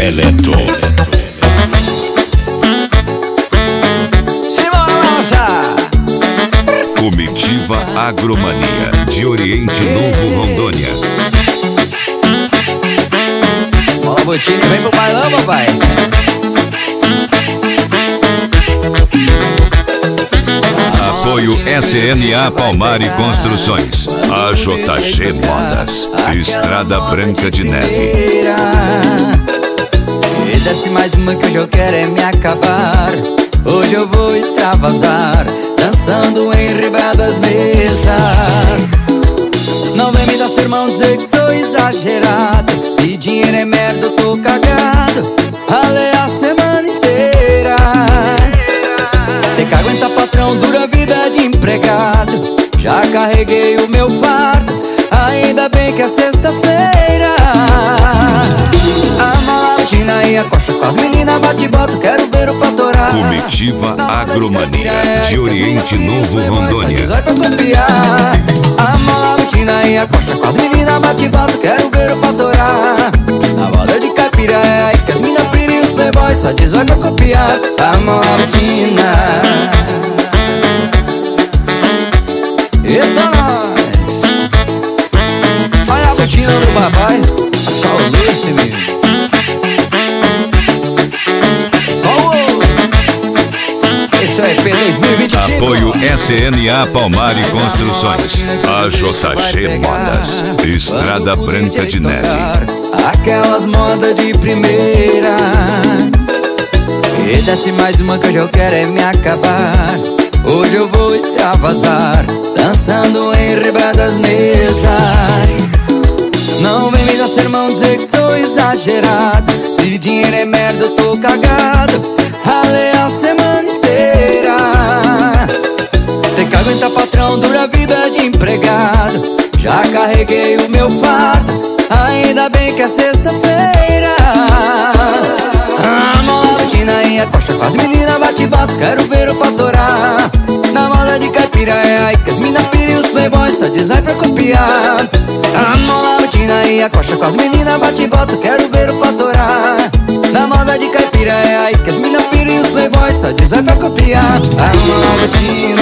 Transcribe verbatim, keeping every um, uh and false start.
Eleto. Comitiva Agromania, de Oriente Novo, Rondônia. Bola Botinha, vem pro bailão, papai. Apoio S N A Palmari Construções, A J G Modas, Estrada Branca de Neve. E desce mais uma que hoje eu quero é me acabar. Hoje eu vou extravasar, dançando em ribadas mesas. Não vem me dar sermão, dizer que sou exagerado. Se dinheiro é merda eu tô cagado. Ralei a semana inteira. Tem que aguentar patrão, dura vida de empregado. Já carreguei o meu fardo, ainda bem que é sexta-feira. A malatina e a coxa com as meninas bate bota, quero ver o patorar. Comitiva Agromania, de Oriente Novo, Rondônia. A malatina e a coxa com as meninas bate bota, quero ver o patorar. Na moda de caipira é aí que as mina pira e os playboys só diz vai pra copiar. A malatina. Eita nós. Olha a botina do papai. Só o lixo, menino. Esse é o E P dois mil e vinte e cinco. Apoio S N A Palmari Construções, A J G Modas, Estrada Branca de Neve. Aquelas modas de primeira. E desce mais uma que hoje eu quero é me acabar. Hoje eu vou extravasar, dançando em ribadas mesas. Não vem me dar sermão, dizer que sou exagerado. Se dinheiro é merda eu tô cagado. Ralei a semana inteira. Tem que aguentar patrão, dura vida de empregado. Já carreguei o meu fardo, ainda bem que é sexta-feira. A malatina e a coxa com as meninas bate bota, quero ver o patorar. Na moda de caipira é aí que as mina pira e os playboys só diz vai pra copiar. A malatina e a coxa com as meninas bate bota, quero ver o patorar. Na moda de caipira é aí que as mina pira e os playboys só diz vai pra copiar. A malatina.